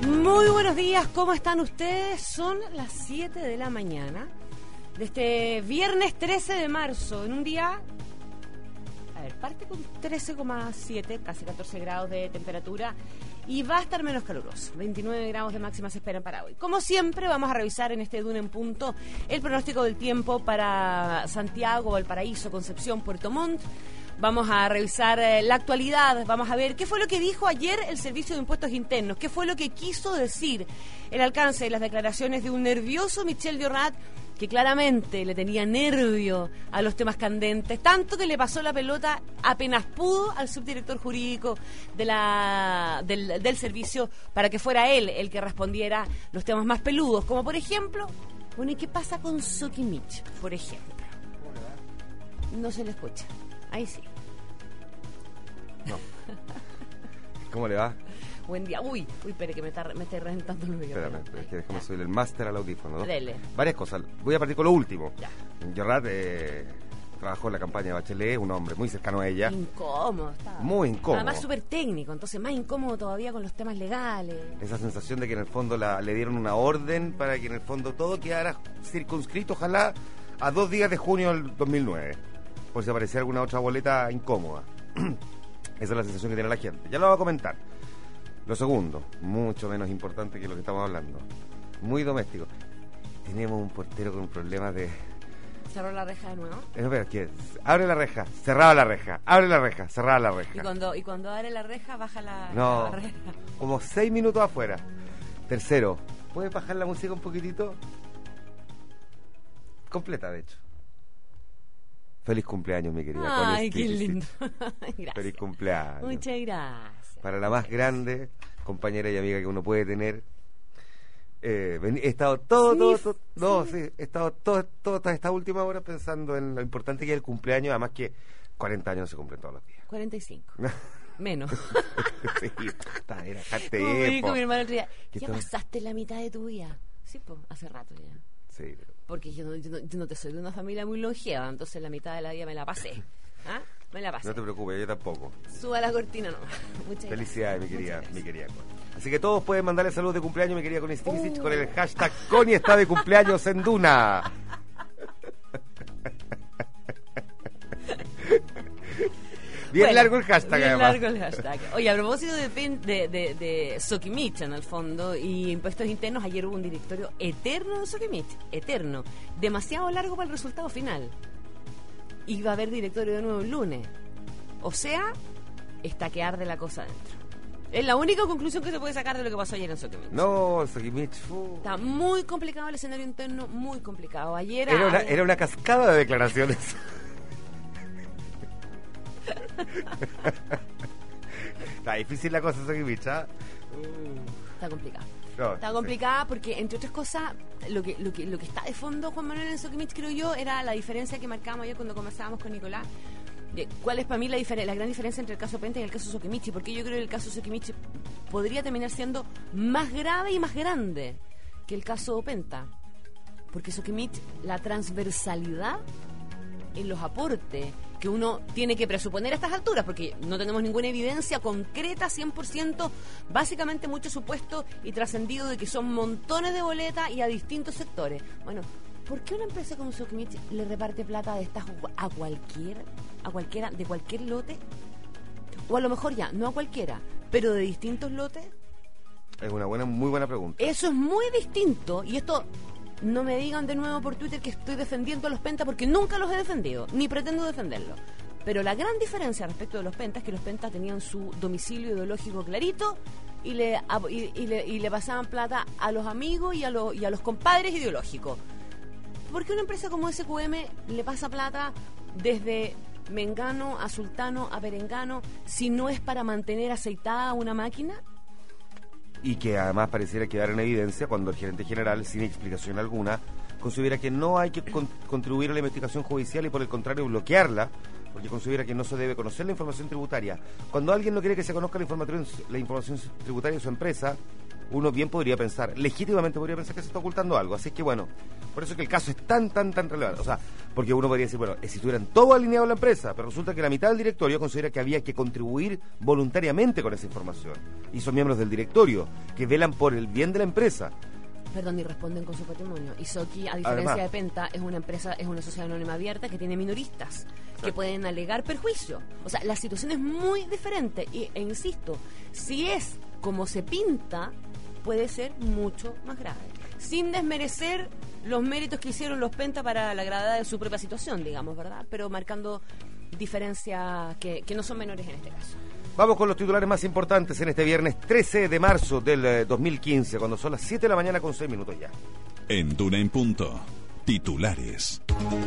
Muy buenos días, ¿cómo están ustedes? Son las 7 de la mañana de este viernes 13 de marzo, en un día, parte con 13,7, casi 14 grados de temperatura y va a estar menos caluroso. 29 grados de máxima se esperan para hoy. Como siempre, vamos a revisar en este Duna en Punto el pronóstico del tiempo para Santiago, Valparaíso, Concepción, Puerto Montt. Vamos a revisar la actualidad, vamos a ver qué fue lo que dijo ayer el Servicio de Impuestos Internos, qué fue lo que quiso decir el alcance de las declaraciones de un nervioso Michel Dionat, que claramente le tenía nervio a los temas candentes, tanto que le pasó la pelota apenas pudo al subdirector jurídico del servicio para que fuera él el que respondiera los temas más peludos, como por ejemplo, bueno, ¿y qué pasa con Sokimich, por ejemplo? No se le escucha. Ahí sí. No. ¿Cómo le va? Buen día. Uy, espere que me estoy reventando el oído. Espérame, es que déjame subir el máster al audífono, ¿no? Dele. Varias cosas. Voy a partir con lo último. Ya. Dionat trabajó en la campaña de Bachelet, un hombre muy cercano a ella. Incómodo estaba. Muy incómodo. Además súper técnico, entonces más incómodo todavía con los temas legales. Esa sensación de que en el fondo le dieron una orden para que en el fondo todo quedara circunscrito, ojalá, a 2 días de junio del 2009. Por si aparecía alguna otra boleta incómoda. Esa es la sensación que tiene la gente. Ya lo voy a comentar. Lo segundo, mucho menos importante que lo que estamos hablando. Muy doméstico. Tenemos un portero con problemas de... ¿Cerró la reja de nuevo? Espera, ¿qué? Abre la reja, cerraba la reja, abre la reja, cerraba la reja. Y cuando abre la reja, baja la reja. Como 6 minutos afuera. Tercero, ¿puedes bajar la música un poquitito? Completa, de hecho. Feliz cumpleaños, mi querida. Ay, qué lindo. Gracias. Feliz cumpleaños. Muchas gracias. Para la más grande compañera y amiga que uno puede tener. He estado he estado toda esta última hora pensando en lo importante que es el cumpleaños, además que 40 años no se cumplen todos los días. 45. Menos. Sí, era jarte. Como me dijo mi hermano el otro día, ya pasaste la mitad de tu vida. Sí, pues, hace rato ya. Sí. Porque yo no te soy de una familia muy longeva, entonces la mitad de la vida me la pasé. ¿Ah? Me la pasé. No te preocupes, yo tampoco. Suba la cortina nomás. Muchas felicidades, gracias. mi querida Connie. Así que todos pueden mandarle saludos de cumpleaños, mi querida Connie Stinicic, con el hashtag Connie está de cumpleaños en Duna. Bien largo el hashtag, bien además. Largo el hashtag. Oye, a propósito de Sokimich, en el fondo, y impuestos internos, ayer hubo un directorio eterno de Sokimich. Eterno. Demasiado largo para el resultado final. Y va a haber directorio de nuevo el lunes. O sea, está que arde la cosa adentro. Es la única conclusión que se puede sacar de lo que pasó ayer en Sokimich. No, Sokimich... Está muy complicado el escenario interno, muy complicado. Ayer era una cascada de declaraciones. Está difícil la cosa, Sokimich, ¿ah? Está complicado. No, está complicada porque, entre otras cosas, lo que está de fondo, Juan Manuel, en Sokimich, creo yo, era la diferencia que marcábamos ayer cuando conversábamos con Nicolás. ¿Cuál es para mí la gran diferencia entre el caso Penta y el caso Sokimich? Porque yo creo que el caso Sokimich podría terminar siendo más grave y más grande que el caso Penta. Porque Sokimich, la transversalidad en los aportes que uno tiene que presuponer a estas alturas, porque no tenemos ninguna evidencia concreta 100%, básicamente mucho supuesto y trascendido de que son montones de boletas y a distintos sectores. Bueno, ¿por qué una empresa como Sokimich le reparte plata de estas a cualquiera, de cualquier lote? O a lo mejor ya, no a cualquiera, pero de distintos lotes. Es una muy buena pregunta. Eso es muy distinto, y esto... No me digan de nuevo por Twitter que estoy defendiendo a los pentas, porque nunca los he defendido, ni pretendo defenderlos. Pero la gran diferencia respecto de los pentas es que los pentas tenían su domicilio ideológico clarito y le pasaban plata a los amigos y a los compadres ideológicos. ¿Por qué una empresa como SQM le pasa plata desde Mengano a Sultano a Perengano si no es para mantener aceitada una máquina? Y que además pareciera quedar en evidencia cuando el gerente general, sin explicación alguna, considera que no hay que contribuir a la investigación judicial y por el contrario bloquearla, porque considera que no se debe conocer la información tributaria. Cuando alguien no quiere que se conozca la información tributaria de su empresa, uno bien podría pensar, legítimamente podría pensar que se está ocultando algo. Así que bueno, por eso es que el caso es tan relevante. O sea, Porque uno podría decir, bueno, si estuvieran todos alineados en la empresa, pero resulta que la mitad del directorio considera que había que contribuir voluntariamente con esa información. Y son miembros del directorio, que velan por el bien de la empresa. Perdón, y responden con su patrimonio. Isoki, a diferencia de Penta, es una empresa, es una sociedad anónima abierta que tiene minoristas que pueden alegar perjuicio. O sea, la situación es muy diferente. E insisto, si es como se pinta, puede ser mucho más grave. Sin desmerecer los méritos que hicieron los Penta para la gravedad de su propia situación, digamos, ¿verdad? Pero marcando diferencias que no son menores en este caso. Vamos con los titulares más importantes en este viernes 13 de marzo del 2015, cuando son las 7 de la mañana con 6 minutos ya. En Duna en Punto, titulares.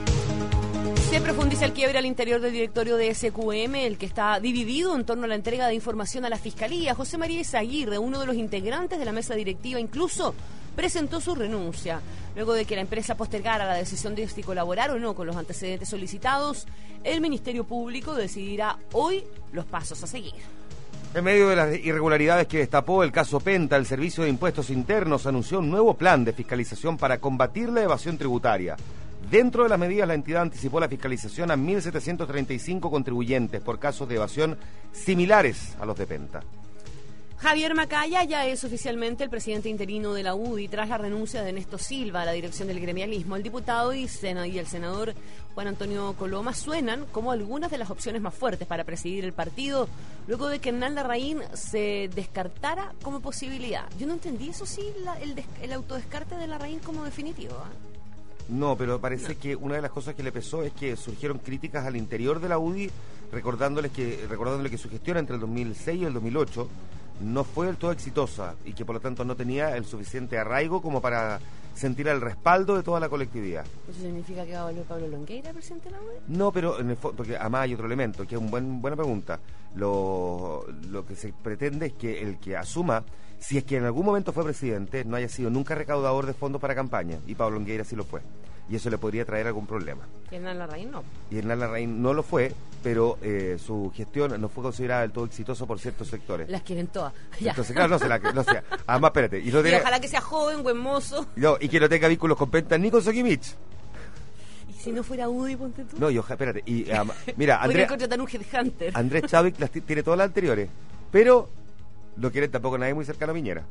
Se profundiza el quiebre al interior del directorio de SQM, el que está dividido en torno a la entrega de información a la Fiscalía. José María Izaguirre, uno de los integrantes de la mesa directiva, incluso presentó su renuncia. Luego de que la empresa postergara la decisión de si colaborar o no con los antecedentes solicitados, el Ministerio Público decidirá hoy los pasos a seguir. En medio de las irregularidades que destapó el caso Penta, el Servicio de Impuestos Internos anunció un nuevo plan de fiscalización para combatir la evasión tributaria. Dentro de las medidas, la entidad anticipó la fiscalización a 1.735 contribuyentes por casos de evasión similares a los de Penta. Javier Macaya ya es oficialmente el presidente interino de la UDI tras la renuncia de Ernesto Silva a la dirección del gremialismo. El diputado y el senador Juan Antonio Coloma suenan como algunas de las opciones más fuertes para presidir el partido, luego de que Hernán Larraín se descartara como posibilidad. Yo no entendí, eso sí, el autodescarte de Larraín como definitivo, ¿eh? No, pero parece que una de las cosas que le pesó es que surgieron críticas al interior de la UDI, recordándole que su gestión entre el 2006 y el 2008 no fue del todo exitosa y que por lo tanto no tenía el suficiente arraigo como para sentir el respaldo de toda la colectividad. ¿Eso significa que va a volver Pablo Longueira presidente de la UDI? No, pero en el porque además hay otro elemento, que es una buena pregunta. Lo que se pretende es que el que asuma, si es que en algún momento fue presidente, no haya sido nunca recaudador de fondos para campaña, y Pablo Longueira sí lo fue. Y eso le podría traer algún problema. Y Hernán Larraín no. Y Hernán Larraín no lo fue, pero su gestión no fue considerada del todo exitosa por ciertos sectores. Las quieren todas. Entonces, claro, no sea. Además, espérate. Y ojalá que sea joven, buen mozo. No, y que no tenga vínculos con Penta ni con Sokimich. ¿Y si no fuera UDI, ponte tú? No, espérate. Y mira, Podría contratar un headhunter. Andrés Chávez tiene todas las anteriores, pero no quiere tampoco nadie muy cercano a Piñera.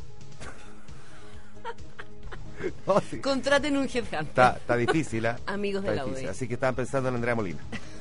No, sí. Contraten un headhunter. Está difícil, ¿eh? Amigos de la UDI. Así que estaban pensando en Andrea Molina.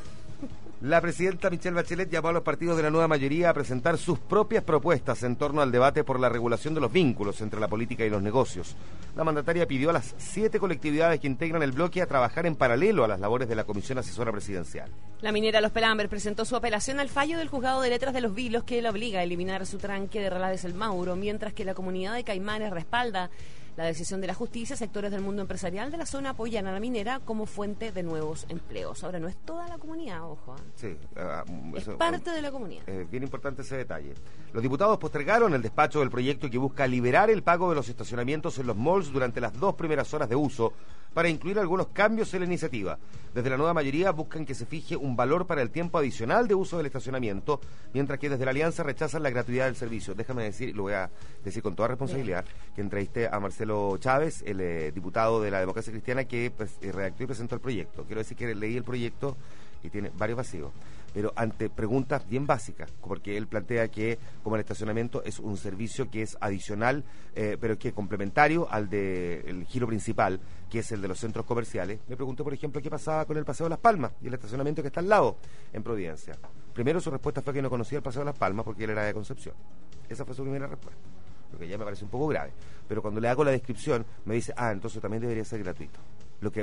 La presidenta Michelle Bachelet llamó a los partidos de la nueva mayoría a presentar sus propias propuestas en torno al debate por la regulación de los vínculos entre la política y los negocios. La mandataria pidió a las 7 colectividades que integran el bloque a trabajar en paralelo a las labores de la Comisión Asesora Presidencial. La minera Los Pelambres presentó su apelación al fallo del Juzgado de Letras de Los Vilos que la obliga a eliminar su tranque de Relades El Mauro, mientras que la comunidad de Caimanes respalda la decisión de la justicia. Sectores del mundo empresarial de la zona apoyan a la minera como fuente de nuevos empleos. Ahora, no es toda la comunidad, ojo. Sí, es parte de la comunidad. Bien importante ese detalle. Los diputados postergaron el despacho del proyecto que busca liberar el pago de los estacionamientos en los malls durante las 2 primeras horas de uso para incluir algunos cambios en la iniciativa. Desde la nueva mayoría buscan que se fije un valor para el tiempo adicional de uso del estacionamiento, mientras que desde la Alianza rechazan la gratuidad del servicio. Déjame decir, lo voy a decir con toda responsabilidad, que entrevisté a Marcelo Chávez, el diputado de la Democracia Cristiana que redactó y presentó el proyecto. Quiero decir que leí el proyecto y tiene varios vacíos, pero ante preguntas bien básicas, porque él plantea que como el estacionamiento es un servicio que es adicional, pero que es complementario al del giro principal, que es el de los centros comerciales. Me pregunté, por ejemplo, qué pasaba con el Paseo de Las Palmas y el estacionamiento que está al lado, en Providencia. Primero su respuesta fue que no conocía el Paseo de Las Palmas porque él era de Concepción. Esa fue su primera respuesta, lo que ya me parece un poco grave. Pero cuando le hago la descripción, me dice, entonces también debería ser gratuito. ¿Qué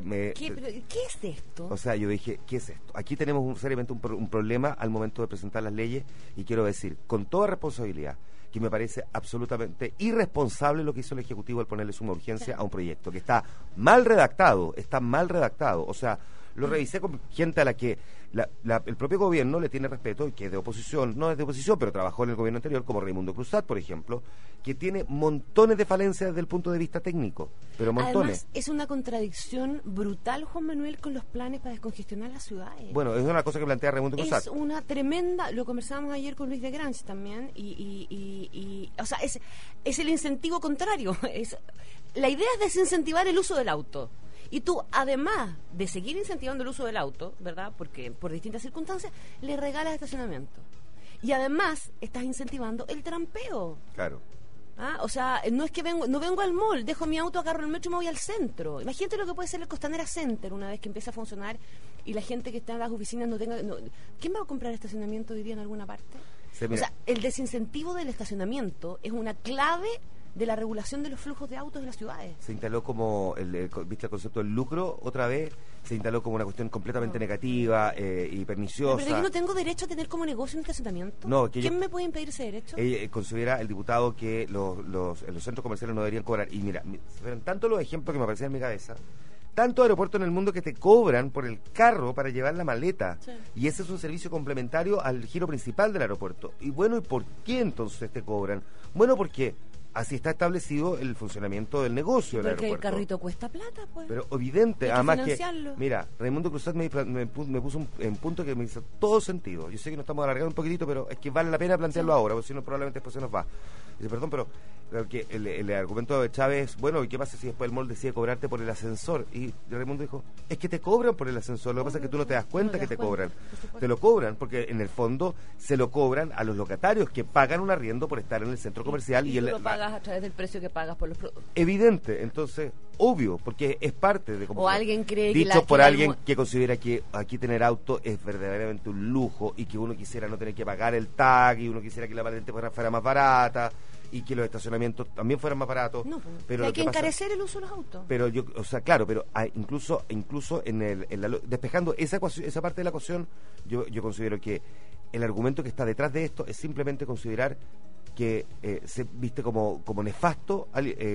es esto? O sea, yo dije, ¿qué es esto? Aquí tenemos seriamente un problema al momento de presentar las leyes, y quiero decir, con toda responsabilidad, que me parece absolutamente irresponsable lo que hizo el Ejecutivo al ponerle suma urgencia a un proyecto que está mal redactado. O sea, lo revisé con gente a la que el propio gobierno le tiene respeto, y que es de oposición, no es de oposición, pero trabajó en el gobierno anterior, como Raimundo Cruzat, por ejemplo, que tiene montones de falencias desde el punto de vista técnico, pero montones. Además, es una contradicción brutal, Juan Manuel, con los planes para descongestionar las ciudades. Bueno, es una cosa que plantea Raimundo Cruzat. Es una tremenda, lo conversábamos ayer con Luis de Grange también, o sea, es el incentivo contrario. La idea es desincentivar el uso del auto. Y tú, además de seguir incentivando el uso del auto, ¿verdad? Porque por distintas circunstancias, le regalas estacionamiento. Y además estás incentivando el trampeo. Claro. O sea, no es que no vengo al mall, dejo mi auto, agarro el metro y me voy al centro. Imagínate lo que puede ser el Costanera Center una vez que empiece a funcionar y la gente que está en las oficinas no tenga... ¿Quién va a comprar estacionamiento hoy día en alguna parte? Sí, o sea, el desincentivo del estacionamiento es una clave de la regulación de los flujos de autos de las ciudades. Se instaló como, ¿viste el concepto del lucro? Otra vez se instaló como una cuestión completamente negativa y perniciosa. Pero yo no tengo derecho a tener como negocio un estacionamiento. No, ¿Quién me puede impedir ese derecho? Considera el diputado que en los centros comerciales no deberían cobrar. Y mira, fueron tantos los ejemplos que me aparecían en mi cabeza. Tantos aeropuertos en el mundo que te cobran por el carro para llevar la maleta. Sí. Y ese es un servicio complementario al giro principal del aeropuerto. Y bueno, ¿y por qué entonces te cobran? Bueno, porque así está establecido el funcionamiento del negocio del aeropuerto. Porque el carrito cuesta plata, pues. Pero evidente, además que... Mira, Raimundo Cruzat me puso un punto que me hizo todo sentido. Yo sé que nos estamos alargando un poquitito, pero es que vale la pena plantearlo ahora, porque si no probablemente después se nos va. Dice, perdón, pero que el argumento de Chávez, bueno, ¿y qué pasa si después el mall decide cobrarte por el ascensor? Y Raimundo dijo, es que te cobran por el ascensor, lo que pasa es que tú no te das cuenta que te cobran. Te lo cobran, porque en el fondo se lo cobran a los locatarios que pagan un arriendo por estar en el centro comercial y lo pagas a través del precio que pagas por los productos. Evidente, entonces, obvio, porque es parte de... O alguien cree dicho por alguien que considera que aquí tener auto es verdaderamente un lujo y que uno quisiera no tener que pagar el tag y uno quisiera que la patente fuera más barata y que los estacionamientos también fueran más baratos. No, pero hay que encarecer el uso de los autos. Pero yo, o sea, claro, pero incluso despejando esa parte de la ecuación, yo considero que el argumento que está detrás de esto es simplemente considerar que se viste como nefasto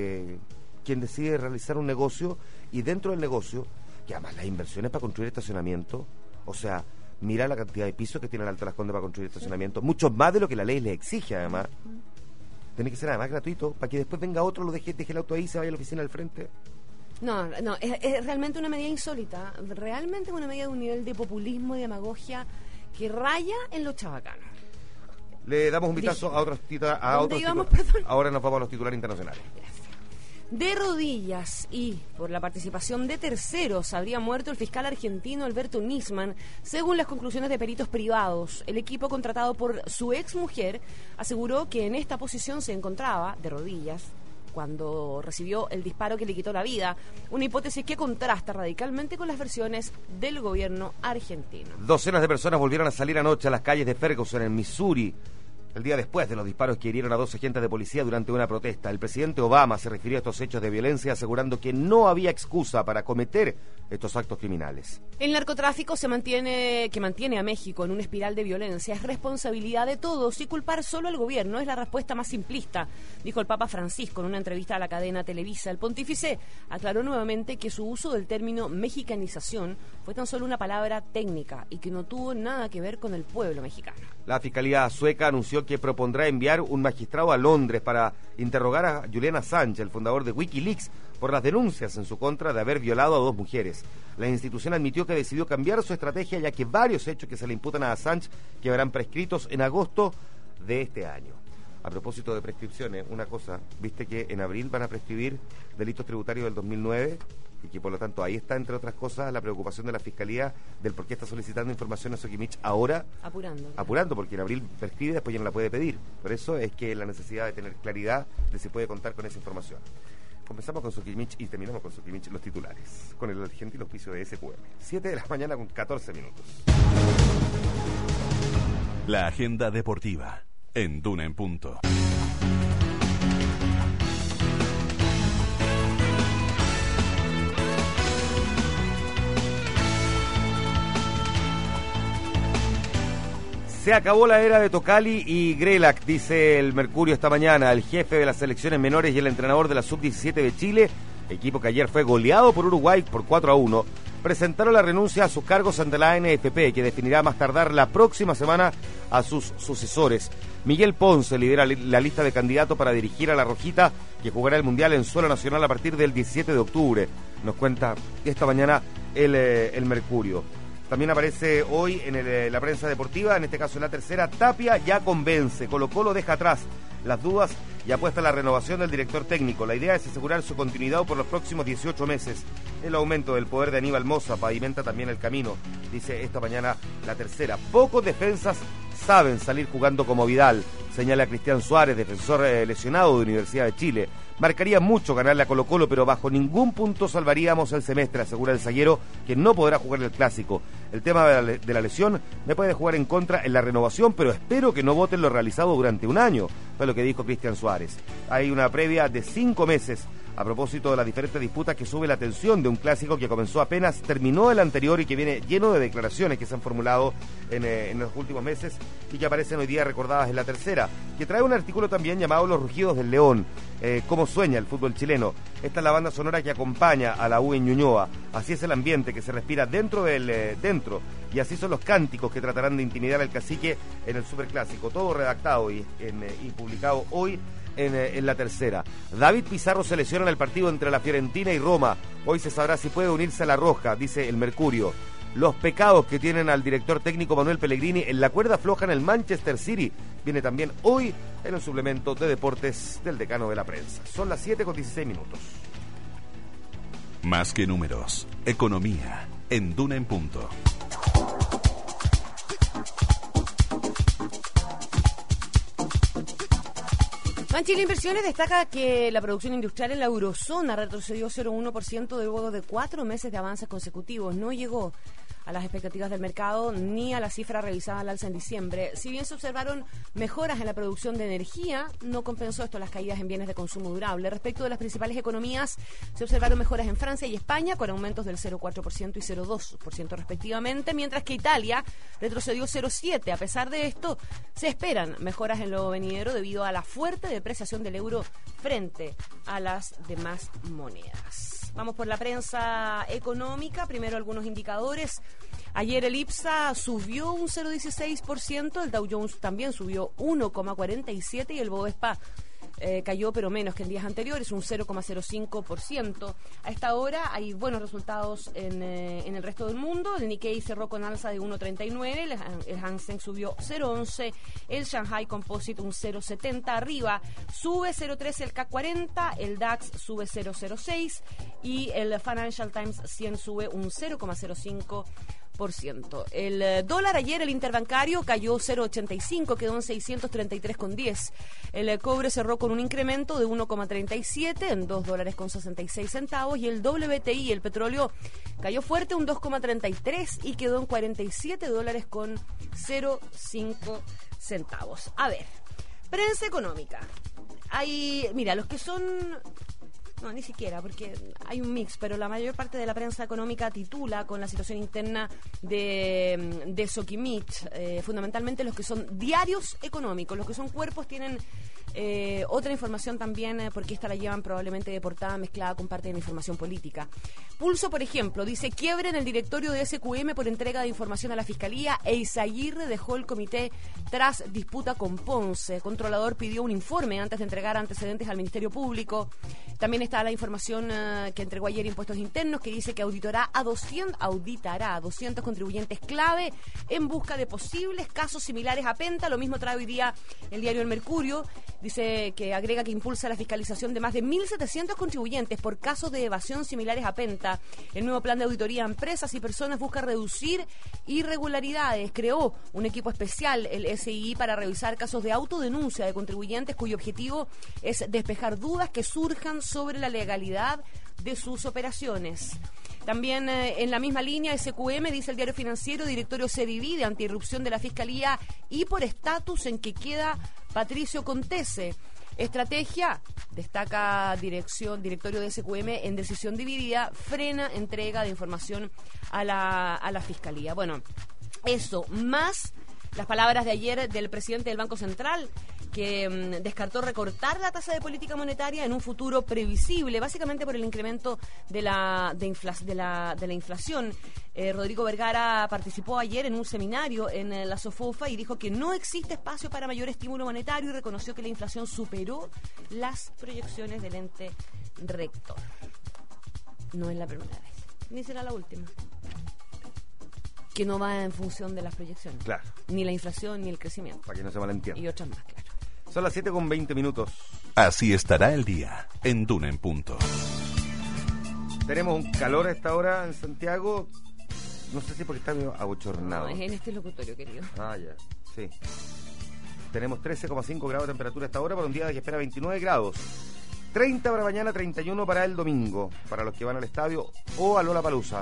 quien decide realizar un negocio y dentro del negocio, que además las inversiones para construir estacionamiento, o sea, mira la cantidad de pisos que tiene el Alto Las Condes para construir estacionamiento, mucho más de lo que la ley les exige además. Tiene que ser además gratuito, para que después venga otro, deje el auto ahí y se vaya a la oficina al frente. No, es realmente una medida insólita, realmente una medida de un nivel de populismo y demagogia que raya en los chavacanos. Le damos un vistazo a otros titulares. Ahora nos vamos a los titulares internacionales. Gracias. De rodillas y por la participación de terceros habría muerto el fiscal argentino Alberto Nisman, según las conclusiones de peritos privados. El equipo contratado por su exmujer aseguró que en esta posición se encontraba, de rodillas, cuando recibió el disparo que le quitó la vida, una hipótesis que contrasta radicalmente con las versiones del gobierno argentino. Docenas de personas volvieron a salir anoche a las calles de Ferguson, en Missouri, el día después de los disparos que hirieron a 2 agentes de policía durante una protesta. El presidente Obama se refirió a estos hechos de violencia asegurando que no había excusa para cometer estos actos criminales. El narcotráfico que mantiene a México en una espiral de violencia es responsabilidad de todos y culpar solo al gobierno es la respuesta más simplista, dijo el Papa Francisco en una entrevista a la cadena Televisa. El pontífice aclaró nuevamente que su uso del término mexicanización fue tan solo una palabra técnica y que no tuvo nada que ver con el pueblo mexicano. La Fiscalía sueca anunció que propondrá enviar un magistrado a Londres para interrogar a Julian Assange, el fundador de Wikileaks, por las denuncias en su contra de haber violado a 2 mujeres. La institución admitió que decidió cambiar su estrategia, ya que varios hechos que se le imputan a Assange quedarán prescritos en agosto de este año. A propósito de prescripciones, una cosa, viste que en abril van a prescribir delitos tributarios del 2009 y que por lo tanto ahí está, entre otras cosas, la preocupación de la Fiscalía del por qué está solicitando información a Sokimich ahora. Apurando, porque en abril prescribe y después ya no la puede pedir. Por eso es que la necesidad de tener claridad de si puede contar con esa información. Comenzamos con Sokimich y terminamos con Sokimich los titulares, con el argentino auspicio de SQM. 7 de la mañana con 14 minutos. La agenda deportiva en Duna en Punto. Se acabó la era de Tocali y Grelac, dice el Mercurio esta mañana. El jefe de las selecciones menores y el entrenador de la Sub-17 de Chile, equipo que ayer fue goleado por Uruguay por 4-1, presentaron la renuncia a sus cargos ante la NFP, que definirá más tardar la próxima semana a sus sucesores. Miguel Ponce lidera la lista de candidatos para dirigir a la Rojita, que jugará el Mundial en suelo nacional a partir del 17 de octubre. Nos cuenta esta mañana el Mercurio. También aparece hoy en la prensa deportiva, en este caso en La Tercera, Tapia ya convence, Colo-Colo deja atrás las dudas y apuesta a la renovación del director técnico. La idea es asegurar su continuidad por los próximos 18 meses. El aumento del poder de Aníbal Mosa pavimenta también el camino, dice esta mañana La Tercera. Pocos defensas saben salir jugando como Vidal, señala Cristian Suárez, defensor lesionado de Universidad de Chile. Marcaría mucho ganarle a Colo-Colo, pero bajo ningún punto salvaríamos el semestre, asegura el zaguero, que no podrá jugar el Clásico. El tema de la lesión me puede jugar en contra en la renovación, pero espero que no voten lo realizado durante un año, fue lo que dijo Cristian Suárez. Hay una previa de 5 meses a propósito de las diferentes disputas que sube la tensión de un Clásico que comenzó apenas terminó el anterior y que viene lleno de declaraciones que se han formulado en los últimos meses y que aparecen hoy día recordadas en La Tercera, que trae un artículo también llamado Los Rugidos del León, cómo sueña el fútbol chileno. Esta es la banda sonora que acompaña a la U en Ñuñoa. Así es el ambiente que se respira dentro y así son los cánticos que tratarán de intimidar al cacique en el Superclásico. Todo redactado y publicado hoy en La Tercera. David Pizarro se lesiona en el partido entre la Fiorentina y Roma. Hoy se sabrá si puede unirse a la Roja, dice el Mercurio. Los pecados que tienen al director técnico Manuel Pellegrini en la cuerda floja en el Manchester City viene también hoy en el suplemento de deportes del decano de la prensa. Son las 7:16. Más que números, economía en Duna en Punto. Banchile Inversiones destaca que la producción industrial en la eurozona retrocedió 0,1% luego de 4 meses de avances consecutivos. No llegó a las expectativas del mercado ni a la cifra revisada al alza en diciembre. Si bien se observaron mejoras en la producción de energía, no compensó esto las caídas en bienes de consumo durable. Respecto de las principales economías, se observaron mejoras en Francia y España con aumentos del 0,4% y 0,2% respectivamente, mientras que Italia retrocedió 0,7%. A pesar de esto, se esperan mejoras en lo venidero debido a la fuerte depreciación del euro frente a las demás monedas. Vamos por la prensa económica. Primero algunos indicadores. Ayer el IPSA subió un 0,16%, el Dow Jones también subió 1,47% y el Bovespa cayó pero menos que en días anteriores, un 0,05%. A esta hora hay buenos resultados en el resto del mundo. El Nikkei cerró con alza de 1,39, el Hang Seng subió 0,11, el Shanghai Composite un 0,70 arriba, sube 0,13 el CAC 40, el DAX sube 0,06 y el Financial Times 100 sube un 0,05%. El dólar ayer, el interbancario, cayó 0,85, quedó en 633,10. El cobre cerró con un incremento de 1,37 en $2.66 y el WTI, el petróleo, cayó fuerte un 2,33 y quedó en $47.05. A ver, prensa económica. Mira, los que son... No, ni siquiera, porque hay un mix, pero la mayor parte de la prensa económica titula con la situación interna de Soquimich. Fundamentalmente los que son diarios económicos, los que son cuerpos tienen otra información también, porque esta la llevan probablemente de portada mezclada con parte de la información política. Pulso, por ejemplo, dice: quiebre en el directorio de SQM por entrega de información a la Fiscalía. Eizaguirre dejó el comité tras disputa con Ponce. Controlador pidió un informe antes de entregar antecedentes al Ministerio Público. También está la información que entregó ayer Impuestos Internos, que dice que auditará a 200 contribuyentes clave en busca de posibles casos similares a Penta. Lo mismo trae hoy día el diario El Mercurio. Dice que agrega que impulsa la fiscalización de más de 1.700 contribuyentes por casos de evasión similares a Penta. El nuevo plan de auditoría a empresas y personas busca reducir irregularidades. Creó un equipo especial, el SII, para revisar casos de autodenuncia de contribuyentes cuyo objetivo es despejar dudas que surjan sobre la legalidad de sus operaciones. También en la misma línea, SQM, dice el diario Financiero, directorio se divide ante irrupción de la Fiscalía y por estatus en que queda Patricio Contese. Estrategia, destaca directorio de SQM, en decisión dividida, frena entrega de información a la Fiscalía. Bueno, eso, más las palabras de ayer del presidente del Banco Central, que descartó recortar la tasa de política monetaria en un futuro previsible, básicamente por el incremento de la inflación. Rodrigo Vergara participó ayer en un seminario en la SOFOFA y dijo que no existe espacio para mayor estímulo monetario y reconoció que la inflación superó las proyecciones del ente rector. No es la primera vez, ni será la última, que no va en función de las proyecciones. Claro. Ni la inflación ni el crecimiento. Para que no se malentienda. Y otras más, claro. Son las 7:20. Así estará el día en Duna en Punto. Tenemos un calor a esta hora en Santiago. No sé si porque está medio abochornado. No, es en este locutorio, querido. Ah, ya, sí. Tenemos 13,5 grados de temperatura a esta hora para un día que espera 29 grados. 30 para mañana, 31 para el domingo, para los que van al estadio o a Lollapalooza.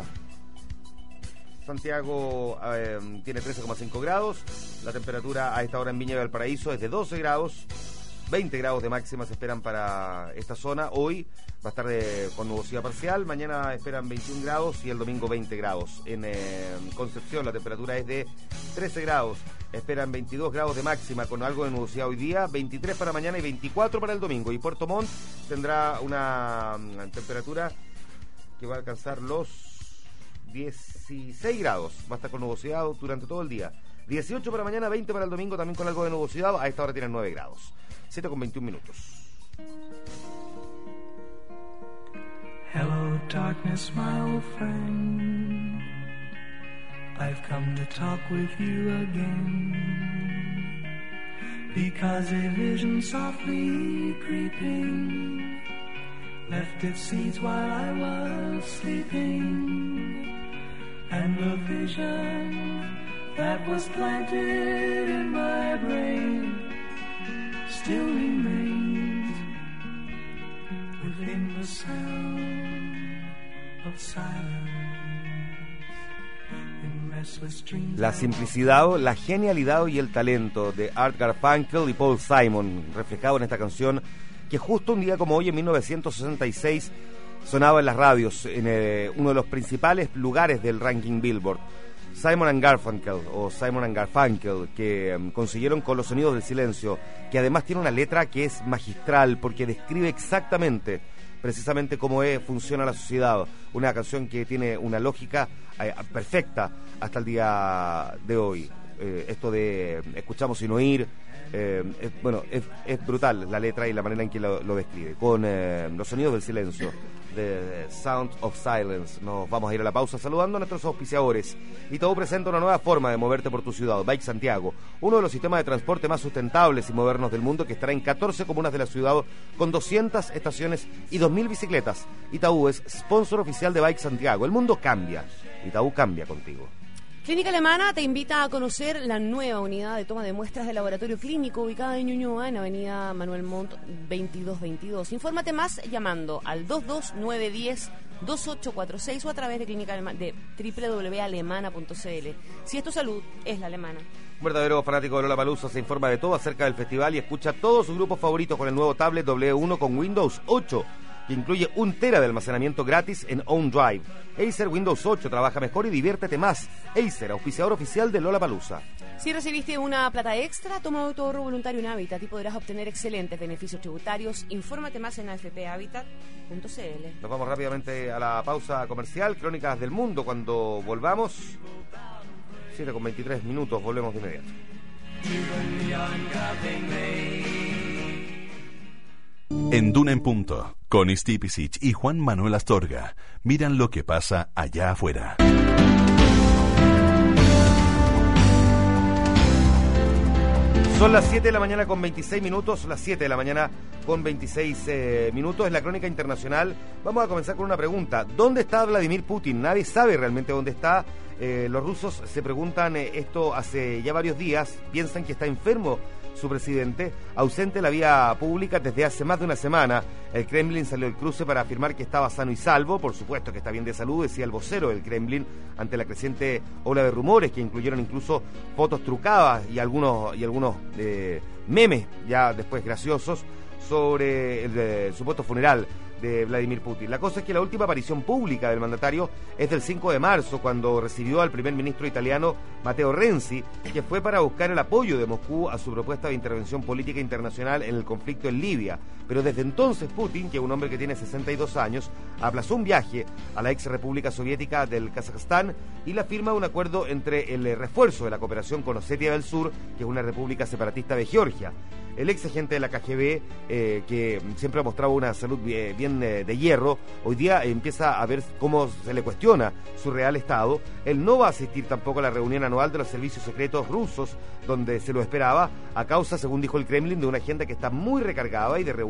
Santiago tiene 13,5 grados. La temperatura a esta hora en Viña y Valparaíso es de 12 grados. 20 grados de máxima se esperan para esta zona. Hoy va a estar con nubosidad parcial. Mañana esperan 21 grados y el domingo 20 grados. En Concepción la temperatura es de 13 grados. Esperan 22 grados de máxima con algo de nubosidad hoy día. 23 para mañana y 24 para el domingo. Y Puerto Montt tendrá una temperatura que va a alcanzar los 16 grados. Va a estar con nubosidad durante todo el día. 18 para mañana, 20 para el domingo, también con algo de nubosidad. A esta hora tienen 9 grados. 7,21 minutos. Hello, darkness, my old friend. I've come to talk with you again. Because a vision softly creeping left its seeds while I was sleeping. And the vision that was planted in my brain still remains within the sound of silence. In restless dreams. La simplicidad, la genialidad y el talento de Art Garfunkel y Paul Simon, reflejado en esta canción que justo un día como hoy, en 1966, sonaba en las radios, en uno de los principales lugares del ranking Billboard. Simon and Garfunkel, o Simon and Garfunkel, que consiguieron con Los Sonidos del Silencio, que además tiene una letra que es magistral, porque describe exactamente, precisamente cómo funciona la sociedad. Una canción que tiene una lógica perfecta hasta el día de hoy. Esto de escuchamos sin oír, es brutal la letra y la manera en que lo describe. Con Los Sonidos del Silencio, The Sound of Silence, nos vamos a ir a la pausa saludando a nuestros auspiciadores. Itaú presenta una nueva forma de moverte por tu ciudad, Bike Santiago, uno de los sistemas de transporte más sustentables y modernos del mundo, que estará en 14 comunas de la ciudad con 200 estaciones y 2.000 bicicletas. Itaú es sponsor oficial de Bike Santiago. El mundo cambia, Itaú cambia contigo. Clínica Alemana te invita a conocer la nueva unidad de toma de muestras de laboratorio clínico ubicada en Ñuñoa, en Avenida Manuel Montt 2222. Infórmate más llamando al 22910-2846 o a través de de www.alemana.cl. Si es tu salud, es la alemana. Un verdadero fanático de Lollapalooza se informa de todo acerca del festival y escucha todos sus grupos favoritos con el nuevo tablet W1 con Windows 8, que incluye 1 tera de almacenamiento gratis en OnDrive. Acer Windows 8, trabaja mejor y diviértete más. Acer, auspiciador oficial de Lollapalooza. Si recibiste una plata extra, toma tu ahorro voluntario en Habitat y podrás obtener excelentes beneficios tributarios. Infórmate más en afphabitat.cl. Nos vamos rápidamente a la pausa comercial. Crónicas del Mundo. Cuando volvamos, 7:23 minutos, volvemos de inmediato. En Duna en Punto, con Steve Pisic y Juan Manuel Astorga, miran lo que pasa allá afuera. Son las 7 de la mañana con 26 minutos, las 7 de la mañana con 26 minutos, es la crónica internacional. Vamos a comenzar con una pregunta. ¿Dónde está Vladimir Putin? Nadie sabe realmente dónde está. Los rusos se preguntan esto hace ya varios días, piensan que está enfermo su presidente, ausente de la vía pública desde hace más de una semana. El Kremlin salió del cruce para afirmar que estaba sano y salvo, por supuesto que está bien de salud, decía el vocero del Kremlin, ante la creciente ola de rumores que incluyeron incluso fotos trucadas y algunos memes ya después graciosos sobre el supuesto funeral de Vladimir Putin. La cosa es que la última aparición pública del mandatario es del 5 de marzo, cuando recibió al primer ministro italiano Matteo Renzi, que fue para buscar el apoyo de Moscú a su propuesta de intervención política internacional en el conflicto en Libia. Pero desde entonces Putin, que es un hombre que tiene 62 años, aplazó un viaje a la ex república soviética del Kazajstán y la firma de un acuerdo entre el refuerzo de la cooperación con Osetia del Sur, que es una república separatista de Georgia. El ex agente de la KGB, que siempre ha mostrado una salud bien de hierro, hoy día empieza a ver cómo se le cuestiona su real estado. Él no va a asistir tampoco a la reunión anual de los servicios secretos rusos, donde se lo esperaba, a causa, según dijo el Kremlin, de una agenda que está muy recargada y de reuniones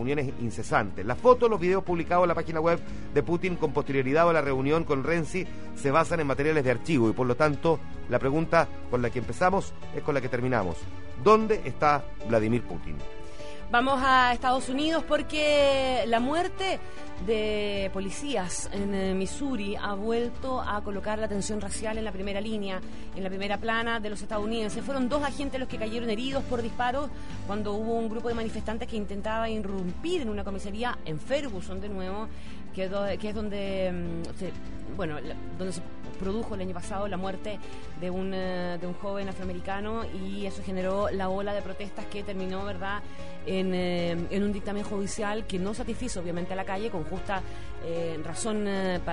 reuniones incesantes. Las fotos, los videos publicados en la página web de Putin con posterioridad a la reunión con Renzi se basan en materiales de archivo y por lo tanto la pregunta con la que empezamos es con la que terminamos. ¿Dónde está Vladimir Putin? Vamos a Estados Unidos porque la muerte de policías en Missouri ha vuelto a colocar la tensión racial en la primera línea, en la primera plana de los estadounidenses. Fueron 2 agentes los que cayeron heridos por disparos cuando hubo un grupo de manifestantes que intentaba irrumpir en una comisaría en Ferguson de nuevo, que es donde donde se produjo el año pasado la muerte de un joven afroamericano, y eso generó la ola de protestas que terminó, ¿verdad?, en un dictamen judicial que no satisfizo obviamente a la calle, con justa razón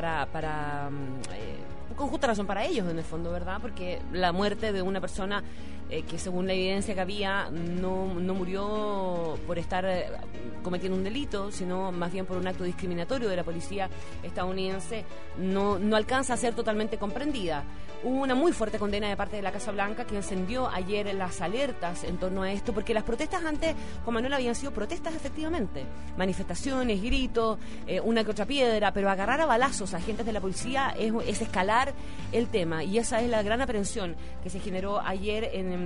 con justa razón para ellos en el fondo, ¿verdad? Porque la muerte de una persona que según la evidencia que había no murió por estar cometiendo un delito, sino más bien por un acto discriminatorio de la policía estadounidense, no alcanza a ser totalmente comprendida. Hubo una muy fuerte condena de parte de la Casa Blanca, que encendió ayer las alertas en torno a esto, porque las protestas antes, Juan Manuel, habían sido protestas efectivamente, manifestaciones, gritos, una que otra piedra, pero agarrar a balazos a agentes de la policía es escalar el tema, y esa es la gran aprehensión que se generó ayer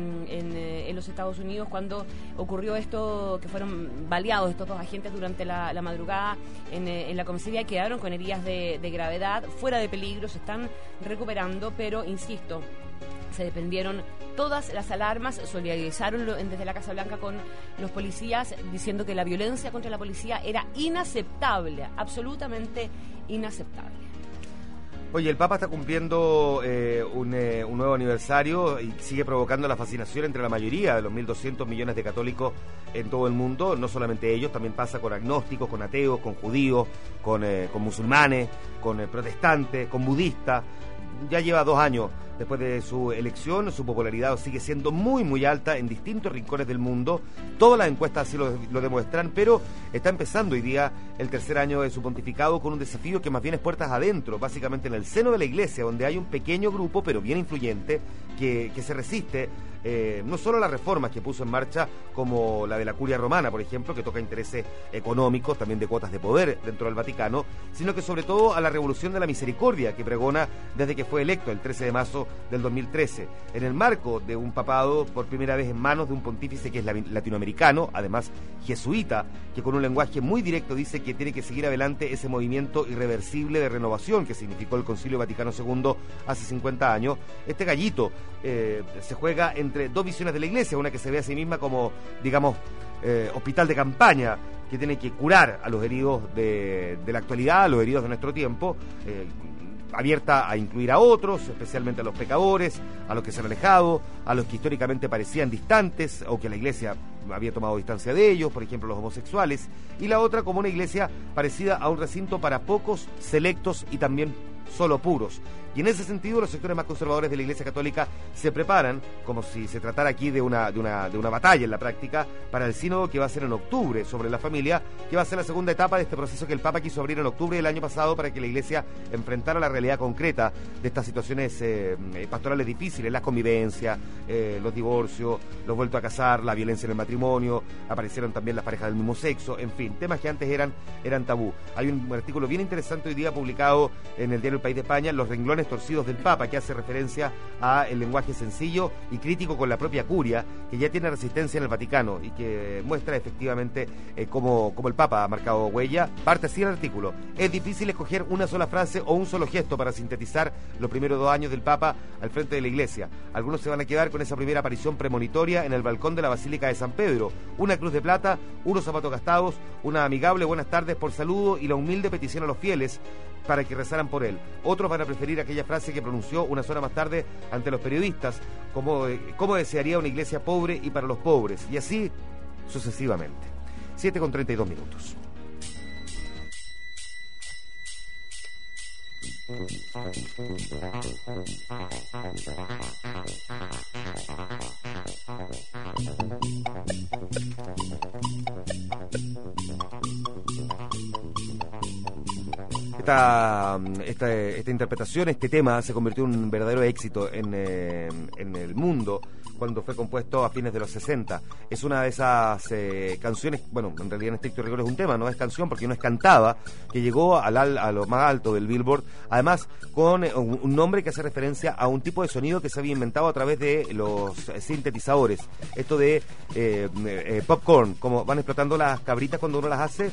en los Estados Unidos cuando ocurrió esto, que fueron baleados estos 2 agentes durante la madrugada en la comisaría, y quedaron con heridas de gravedad, fuera de peligro, se están recuperando, pero insisto, se desprendieron todas las alarmas, solidarizaron desde la Casa Blanca con los policías, diciendo que la violencia contra la policía era inaceptable, absolutamente inaceptable. Oye, el Papa está cumpliendo un nuevo aniversario y sigue provocando la fascinación entre la mayoría de los 1.200 millones de católicos en todo el mundo. No solamente ellos, también pasa con agnósticos, con ateos, con judíos, con musulmanes, con protestantes, con budistas. Ya lleva 2 años después de su elección, su popularidad sigue siendo muy muy alta en distintos rincones del mundo. Todas las encuestas así lo demuestran, pero está empezando hoy día el 3er año de su pontificado con un desafío que más bien es puertas adentro, básicamente en el seno de la Iglesia, donde hay un pequeño grupo, pero bien influyente, que se resiste no solo a las reformas que puso en marcha, como la de la Curia Romana, por ejemplo, que toca intereses económicos, también de cuotas de poder dentro del Vaticano, sino que sobre todo a la revolución de la misericordia que pregona desde que fue electo el 13 de marzo del 2013, en el marco de un papado por primera vez en manos de un pontífice que es latinoamericano, además jesuita, que con un lenguaje muy directo dice que tiene que seguir adelante ese movimiento irreversible de renovación que significó el Concilio Vaticano II hace 50 años. Este gallito se juega entre 2 visiones de la Iglesia, una que se ve a sí misma como, digamos, hospital de campaña, que tiene que curar a los heridos de la actualidad, a los heridos de nuestro tiempo, abierta a incluir a otros, especialmente a los pecadores, a los que se han alejado, a los que históricamente parecían distantes o que la Iglesia había tomado distancia de ellos, por ejemplo los homosexuales, y la otra como una iglesia parecida a un recinto para pocos, selectos y también solo puros. Y en ese sentido los sectores más conservadores de la Iglesia Católica se preparan, como si se tratara aquí de una batalla en la práctica, para el sínodo que va a ser en octubre sobre la familia, que va a ser la segunda etapa de este proceso que el Papa quiso abrir en octubre del año pasado para que la Iglesia enfrentara la realidad concreta de estas situaciones pastorales difíciles, las convivencias, los divorcios, los vueltos a casar, la violencia en el matrimonio, aparecieron también las parejas del mismo sexo, en fin, temas que antes eran tabú. Hay un artículo bien interesante hoy día publicado en el diario El País de España, Los renglones torcidos del Papa, que hace referencia a el lenguaje sencillo y crítico con la propia curia, que ya tiene resistencia en el Vaticano y que muestra efectivamente cómo el Papa ha marcado huella. Parte así el artículo: es difícil escoger una sola frase o un solo gesto para sintetizar los primeros 2 años del Papa al frente de la Iglesia. Algunos se van a quedar con esa primera aparición premonitoria en el balcón de la Basílica de San Pedro: una cruz de plata, unos zapatos gastados, una amigable buenas tardes por saludo y la humilde petición a los fieles para que rezaran por él. Otros van a preferir aquella frase que pronunció unas horas más tarde ante los periodistas, como desearía una iglesia pobre y para los pobres, y así sucesivamente. 7:32 minutos. Esta interpretación, este tema se convirtió en un verdadero éxito en el mundo, cuando fue compuesto a fines de los 60. Es una de esas canciones, bueno, en realidad en estricto rigor es un tema, no es canción porque no es cantada, que llegó a lo más alto del Billboard, además con un nombre que hace referencia a un tipo de sonido que se había inventado a través de los sintetizadores. Esto de popcorn, como van explotando las cabritas cuando uno las hace,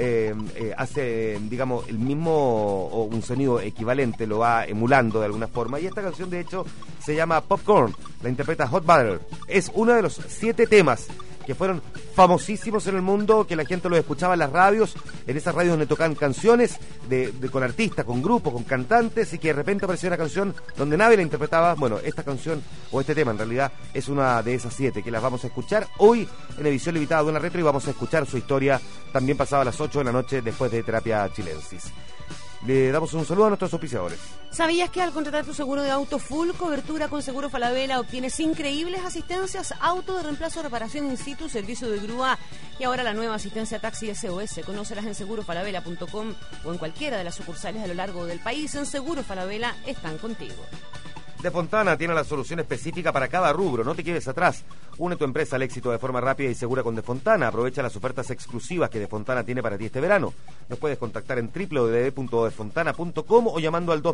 hace, digamos, el mismo o un sonido equivalente, lo va emulando de alguna forma, y esta canción de hecho se llama Popcorn, la interpreta Hot Butter. Es uno de los 7 temas que fueron famosísimos en el mundo, que la gente los escuchaba en las radios, en esas radios donde tocaban canciones con artistas, con grupos, con cantantes, y que de repente apareció una canción donde nadie la interpretaba. Bueno, esta canción, o este tema en realidad, es una de esas 7 que las vamos a escuchar hoy en edición limitada de una retro, y vamos a escuchar su historia también pasada a las 8 de la noche después de Terapia Chilensis. Le damos un saludo a nuestros auspiciadores. ¿Sabías que al contratar tu seguro de auto full cobertura con Seguro Falabella obtienes increíbles asistencias, auto de reemplazo, reparación in situ, servicio de grúa y ahora la nueva asistencia taxi SOS? Conócelas en segurofalabella.com o en cualquiera de las sucursales a lo largo del país. En Seguro Falabella están contigo. De Fontana tiene la solución específica para cada rubro, no te quedes atrás. Une tu empresa al éxito de forma rápida y segura con De Fontana. Aprovecha las ofertas exclusivas que De Fontana tiene para ti este verano. Nos puedes contactar en www.defontana.com o llamando al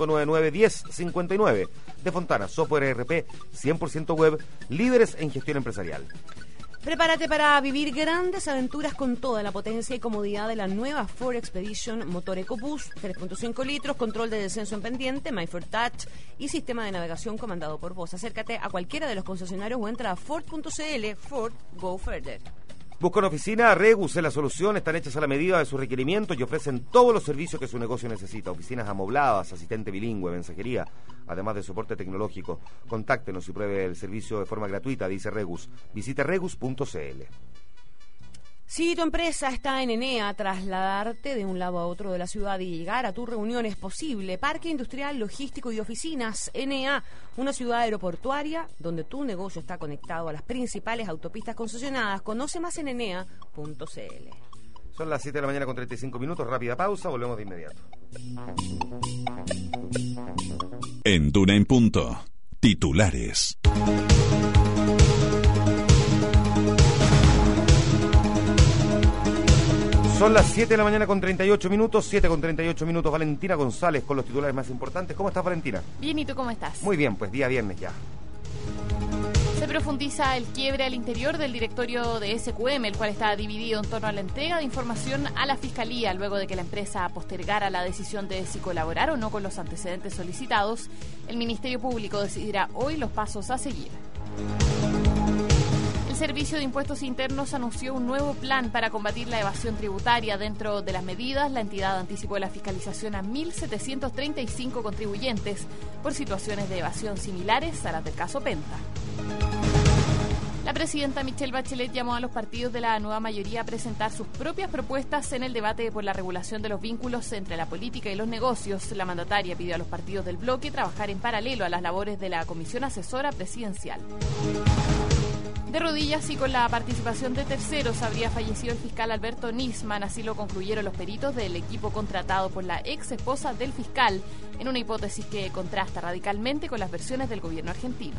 22599-1059. De Fontana, software ERP 100% web, líderes en gestión empresarial. Prepárate para vivir grandes aventuras con toda la potencia y comodidad de la nueva Ford Expedition, motor EcoBoost, 3.5 litros, control de descenso en pendiente, MyFord Touch y sistema de navegación comandado por voz. Acércate a cualquiera de los concesionarios o entra a Ford.cl. Ford, go further. Busca una oficina, Regus es la solución, están hechas a la medida de sus requerimientos y ofrecen todos los servicios que su negocio necesita. Oficinas amobladas, asistente bilingüe, mensajería, además de soporte tecnológico. Contáctenos y pruebe el servicio de forma gratuita, dice Regus. Visite regus.cl. Si tu empresa está en Enea, trasladarte de un lado a otro de la ciudad y llegar a tu reunión es posible. Parque Industrial, Logístico y Oficinas. Enea, una ciudad aeroportuaria donde tu negocio está conectado a las principales autopistas concesionadas. Conoce más en enea.cl. Son las 7 de la mañana con 35 minutos. Rápida pausa, volvemos de inmediato. En Duna en Punto, titulares. Son las 7 de la mañana con 38 minutos, 7 con 38 minutos. Valentina González con los titulares más importantes. ¿Cómo estás, Valentina? Bien, ¿y tú cómo estás? Muy bien, pues día viernes ya. Se profundiza el quiebre al interior del directorio de SQM, el cual está dividido en torno a la entrega de información a la Fiscalía, luego de que la empresa postergara la decisión de si colaborar o no con los antecedentes solicitados. El Ministerio Público decidirá hoy los pasos a seguir. El Servicio de Impuestos Internos anunció un nuevo plan para combatir la evasión tributaria. Dentro de las medidas, la entidad anticipó la fiscalización a 1.735 contribuyentes por situaciones de evasión similares a las del caso Penta. La presidenta Michelle Bachelet llamó a los partidos de la nueva mayoría a presentar sus propias propuestas en el debate por la regulación de los vínculos entre la política y los negocios. La mandataria pidió a los partidos del bloque trabajar en paralelo a las labores de la Comisión Asesora Presidencial. De rodillas y con la participación de terceros habría fallecido el fiscal Alberto Nisman, así lo concluyeron los peritos del equipo contratado por la ex esposa del fiscal, en una hipótesis que contrasta radicalmente con las versiones del gobierno argentino.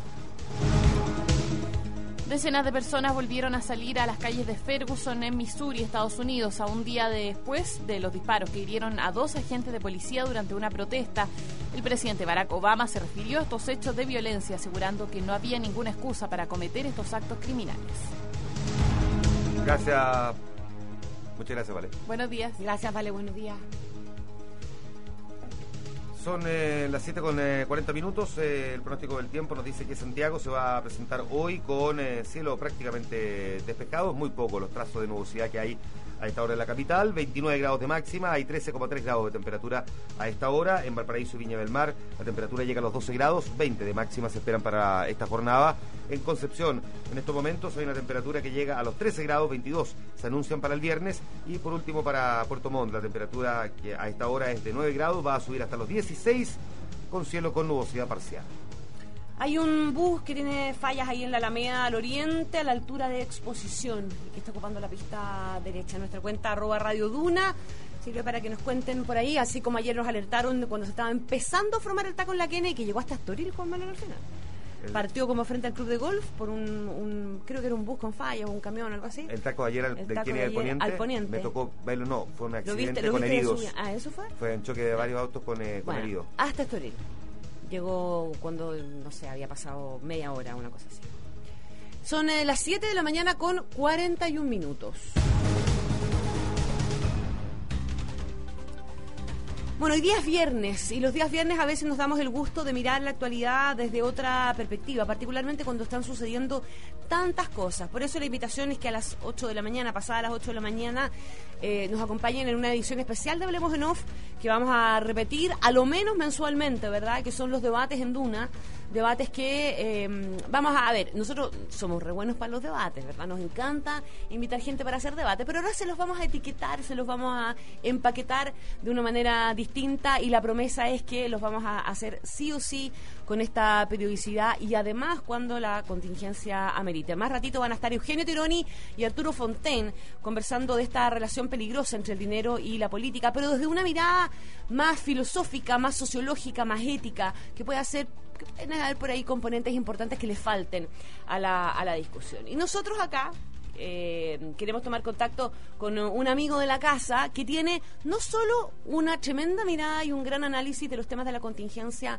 Decenas de personas volvieron a salir a las calles de Ferguson en Missouri, Estados Unidos, a un día después de los disparos que hirieron a 2 agentes de policía durante una protesta. El presidente Barack Obama se refirió a estos hechos de violencia, asegurando que no había ninguna excusa para cometer estos actos criminales. Gracias. Muchas gracias, Vale. Buenos días. Gracias, Vale, buenos días. Son las 7 con 40 minutos. El pronóstico del tiempo nos dice que Santiago se va a presentar hoy con cielo prácticamente despejado. Muy poco los trazos de nubosidad que hay a esta hora en la capital. 29 grados de máxima, hay 13,3 grados de temperatura a esta hora. En Valparaíso y Viña del Mar la temperatura llega a los 12 grados, 20 de máxima se esperan para esta jornada. En Concepción, en estos momentos hay una temperatura que llega a los 13 grados, 22 se anuncian para el viernes. Y por último para Puerto Montt, la temperatura que a esta hora es de 9 grados, va a subir hasta los 16 con cielo con nubosidad parcial. Hay un bus que tiene fallas ahí en la Alameda al oriente, a la altura de Exposición, que está ocupando la pista derecha. Nuestra cuenta @Radio Duna sirve para que nos cuenten por ahí, así como ayer nos alertaron de cuando se estaba empezando a formar el taco en la Kennedy y que llegó hasta Estoril, Juan Manuel, al final. partió como frente al club de golf por creo que era un bus con fallas o un camión o algo así. El taco de ayer del Kennedy al Poniente. Me tocó verlo, no, fue un accidente con heridos. ¿Eso fue? Fue un choque de varios autos con heridos. Hasta Estoril. Llegó cuando, no sé, había pasado media hora, una cosa así. Son las 7 de la mañana con 41 minutos. Bueno, hoy día es viernes y los días viernes a veces nos damos el gusto de mirar la actualidad desde otra perspectiva, particularmente cuando están sucediendo tantas cosas. Por eso la invitación es que a las 8 de la mañana, pasadas las 8 de la mañana, nos acompañen en una edición especial de Hablemos en Off, que vamos a repetir a lo menos mensualmente, ¿verdad? Que son los debates en Duna, debates que vamos a ver, nosotros somos re buenos para los debates, ¿verdad? Nos encanta invitar gente para hacer debate, pero ahora se los vamos a etiquetar, se los vamos a empaquetar de una manera distinta y la promesa es que los vamos a hacer sí o sí con esta periodicidad y además cuando la contingencia amerite. Más ratito van a estar Eugenio Tironi y Arturo Fontaine conversando de esta relación peligrosa entre el dinero y la política, pero desde una mirada más filosófica, más sociológica, más ética, que puede hacer por ahí componentes importantes que le falten a la discusión. Y nosotros acá queremos tomar contacto con un amigo de la casa que tiene no solo una tremenda mirada y un gran análisis de los temas de la contingencia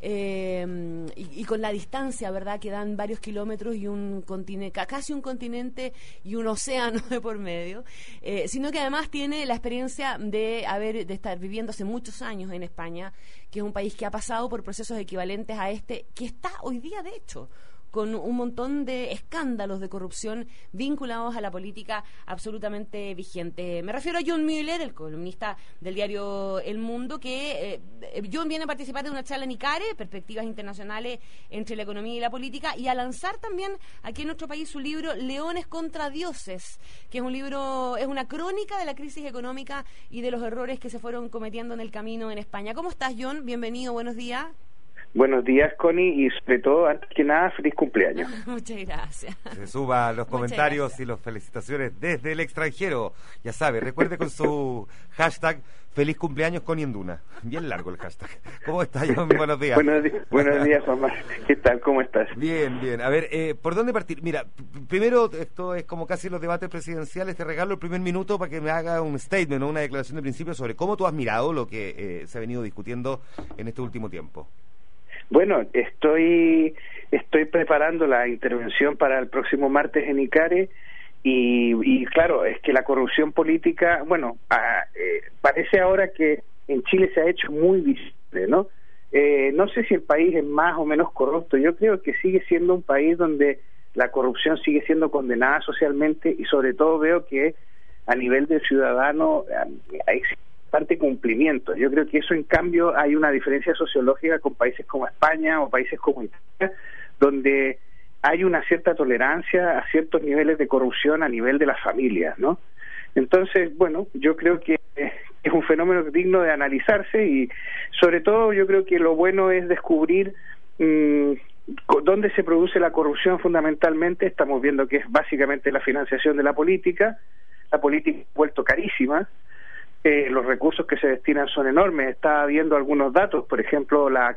y con la distancia, ¿verdad?, que dan varios kilómetros y un continente, casi un continente y un océano de por medio, sino que además tiene la experiencia de estar viviendo hace muchos años en España, que es un país que ha pasado por procesos equivalentes a este, que está hoy día, de hecho, con un montón de escándalos de corrupción vinculados a la política absolutamente vigente. Me refiero a John Mueller, el columnista del diario El Mundo, que John viene a participar de una charla en ICARE, Perspectivas Internacionales entre la Economía y la Política, y a lanzar también aquí en nuestro país su libro Leones contra Dioses, que es un libro, es una crónica de la crisis económica y de los errores que se fueron cometiendo en el camino en España. ¿Cómo estás, John? Bienvenido, buenos días. Buenos días, Connie, y sobre todo, antes que nada, feliz cumpleaños. Muchas gracias. Se suba los comentarios y las felicitaciones desde el extranjero. Ya sabe, recuerde con su hashtag feliz cumpleaños Connie en Duna. Bien largo el hashtag. ¿Cómo estás, John? Buenos días. Buenos días, Juanma. ¿Qué tal? ¿Cómo estás? Bien, bien. A ver, ¿por dónde partir? Mira, primero, esto es como casi los debates presidenciales. Te regalo el primer minuto para que me haga un statement, ¿no? Una declaración de principio sobre cómo tú has mirado lo que se ha venido discutiendo en este último tiempo. Bueno, estoy preparando la intervención para el próximo martes en ICARE y claro, es que la corrupción política, bueno, parece ahora que en Chile se ha hecho muy visible, ¿no? No sé si el país es más o menos corrupto, yo creo que sigue siendo un país donde la corrupción sigue siendo condenada socialmente y sobre todo veo que a nivel del ciudadano hay bastante cumplimiento. Yo creo que eso, en cambio, hay una diferencia sociológica con países como España o países como Italia, donde hay una cierta tolerancia a ciertos niveles de corrupción a nivel de las familias, ¿no? Entonces, bueno, yo creo que es un fenómeno digno de analizarse y, sobre todo, yo creo que lo bueno es descubrir dónde se produce la corrupción fundamentalmente. Estamos viendo que es básicamente la financiación de la política. La política ha vuelto carísima. Los recursos que se destinan son enormes. Estaba viendo algunos datos, por ejemplo, la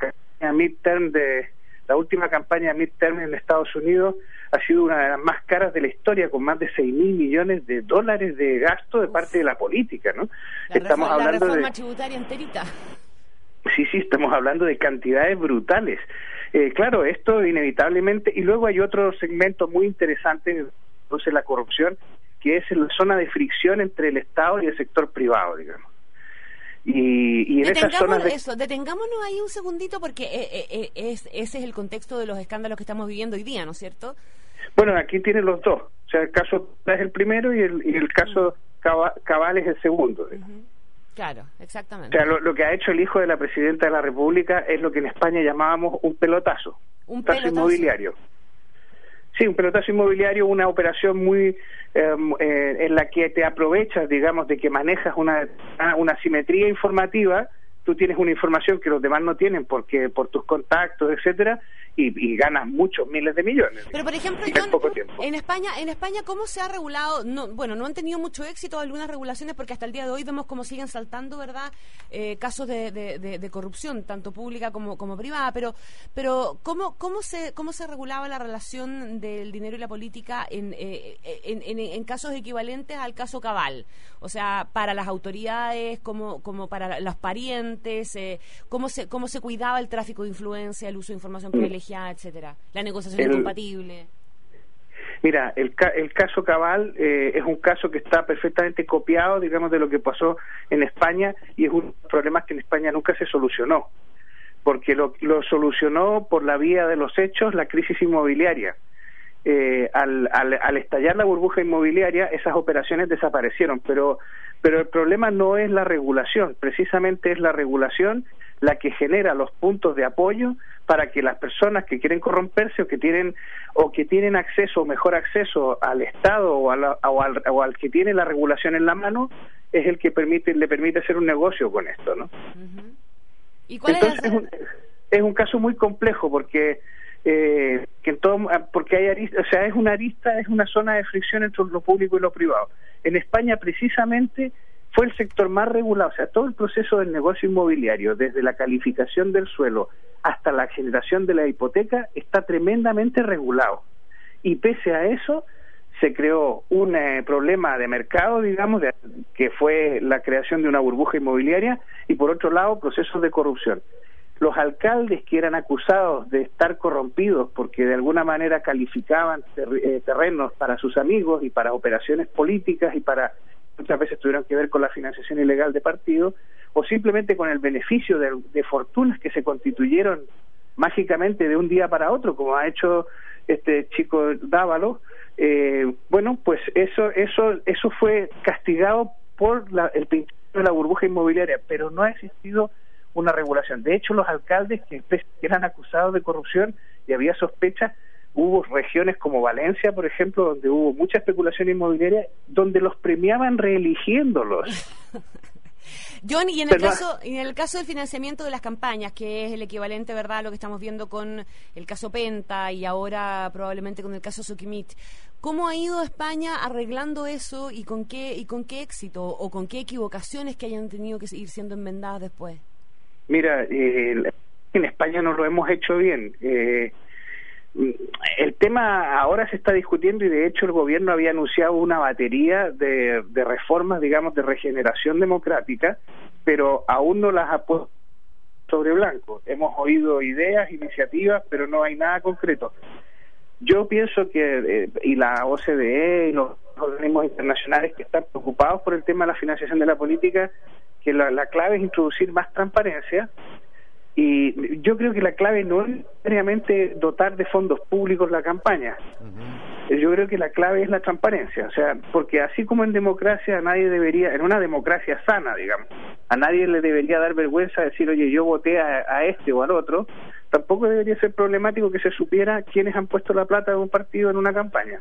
última campaña midterm en Estados Unidos ha sido una de las más caras de la historia, con más de $6.000 millones de gasto de parte de la política, ¿no? La reforma tributaria enterita. Sí, estamos hablando de cantidades brutales. Claro, esto inevitablemente, y luego hay otro segmento muy interesante, entonces la corrupción, que es la zona de fricción entre el Estado y el sector privado, digamos. Y en esas zonas detengámonos ahí un segundito, porque ese es el contexto de los escándalos que estamos viviendo hoy día, ¿no es cierto? Bueno, aquí tienen los dos. O sea, el caso es el primero y el caso Cabal es el segundo. Claro, exactamente. O sea, lo que ha hecho el hijo de la presidenta de la República es lo que en España llamábamos un pelotazo. Un pelotazo inmobiliario. Sí, un pelotazo inmobiliario, una operación muy en la que te aprovechas, digamos, de que manejas una simetría informativa tú tienes una información que los demás no tienen porque por tus contactos, etcétera, y ganas muchos miles de millones. Pero por ejemplo, en poco tiempo. en España, ¿cómo se ha regulado? No han tenido mucho éxito algunas regulaciones porque hasta el día de hoy vemos cómo siguen saltando, ¿verdad? Casos de corrupción, tanto pública como privada, pero ¿cómo se regulaba la relación del dinero y la política en casos equivalentes al caso Cabal? O sea, para las autoridades, como para los parientes, cómo se cuidaba el tráfico de influencia, el uso de información privilegiada, etcétera, la negociación incompatible. Mira, el caso Cabal es un caso que está perfectamente copiado, digamos, de lo que pasó en España, y es un problema que en España nunca se solucionó, porque lo solucionó por la vía de los hechos la crisis inmobiliaria. Al estallar la burbuja inmobiliaria, esas operaciones desaparecieron, pero el problema no es la regulación, precisamente es la regulación la que genera los puntos de apoyo para que las personas que quieren corromperse o que tienen acceso o mejor acceso al Estado o al que tiene la regulación en la mano es el que le permite hacer un negocio con esto, ¿no? Uh-huh. ¿Y cuál es un caso muy complejo porque porque hay arista, o sea, es una zona de fricción entre lo público y lo privado. En España precisamente fue el sector más regulado, o sea, todo el proceso del negocio inmobiliario, desde la calificación del suelo hasta la generación de la hipoteca, está tremendamente regulado. Y pese a eso, se creó un problema de mercado, digamos, que fue la creación de una burbuja inmobiliaria, y por otro lado, procesos de corrupción. Los alcaldes que eran acusados de estar corrompidos porque de alguna manera calificaban terrenos para sus amigos y para operaciones políticas y muchas veces tuvieron que ver con la financiación ilegal de partidos, o simplemente con el beneficio de fortunas que se constituyeron mágicamente de un día para otro, como ha hecho este chico Dávalo, pues eso fue castigado por el principio de la burbuja inmobiliaria, pero no ha existido una regulación. De hecho, los alcaldes que eran acusados de corrupción y había sospechas, hubo regiones como Valencia, por ejemplo, donde hubo mucha especulación inmobiliaria, donde los premiaban reeligiéndolos. John, y en el caso del financiamiento de las campañas, que es el equivalente, ¿verdad?, a lo que estamos viendo con el caso Penta y ahora probablemente con el caso Soquimich, ¿cómo ha ido España arreglando eso y con qué éxito o con qué equivocaciones que hayan tenido que ir siendo enmendadas después? Mira, en España no lo hemos hecho bien. El tema ahora se está discutiendo y de hecho el gobierno había anunciado una batería de reformas, digamos, de regeneración democrática, pero aún no las ha puesto sobre blanco. Hemos oído ideas, iniciativas, pero no hay nada concreto. Yo pienso que, y la OCDE y los organismos internacionales que están preocupados por el tema de la financiación de la política, que la clave es introducir más transparencia. Y yo creo que la clave no es necesariamente dotar de fondos públicos la campaña. Uh-huh. Yo creo que la clave es la transparencia, o sea, porque así como en democracia en una democracia sana, digamos, a nadie le debería dar vergüenza decir, oye, yo voté a este o al otro. Tampoco debería ser problemático que se supiera quiénes han puesto la plata de un partido en una campaña.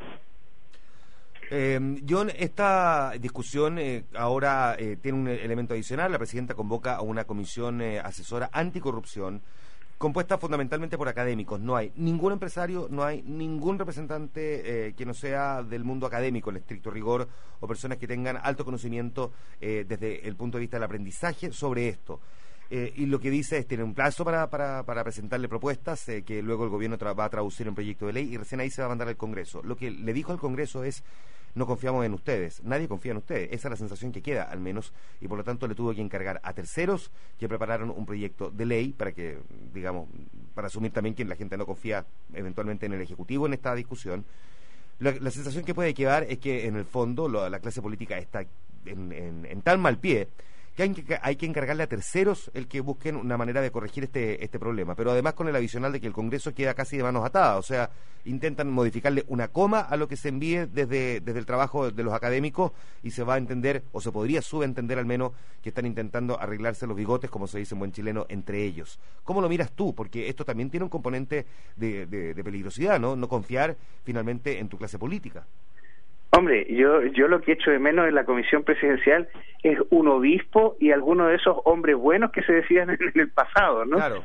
John, esta discusión ahora tiene un elemento adicional. La presidenta convoca a una comisión asesora anticorrupción compuesta fundamentalmente por académicos. No hay ningún empresario, no hay ningún representante que no sea del mundo académico en estricto rigor, o personas que tengan alto conocimiento desde el punto de vista del aprendizaje sobre esto. Y lo que dice es tiene un plazo para presentarle propuestas que luego el gobierno va a traducir en proyecto de ley y recién ahí se va a mandar al Congreso. Lo que le dijo al Congreso es: no confiamos en ustedes, nadie confía en ustedes, esa es la sensación que queda al menos, y por lo tanto le tuvo que encargar a terceros que prepararon un proyecto de ley para que, digamos, para asumir también que la gente no confía eventualmente en el Ejecutivo en esta discusión. La sensación que puede quedar es que en el fondo la clase política está en tan mal pie que hay que encargarle a terceros el que busquen una manera de corregir este problema, pero además con el adicional de que el Congreso queda casi de manos atadas, o sea, intentan modificarle una coma a lo que se envíe desde el trabajo de los académicos y se va a entender, o se podría subentender al menos, que están intentando arreglarse los bigotes, como se dice en buen chileno, entre ellos. ¿Cómo lo miras tú? Porque esto también tiene un componente de peligrosidad, ¿no? No confiar finalmente en tu clase política. Hombre, yo lo que echo de menos en la comisión presidencial es un obispo y alguno de esos hombres buenos que se decían en el pasado, ¿no? Claro.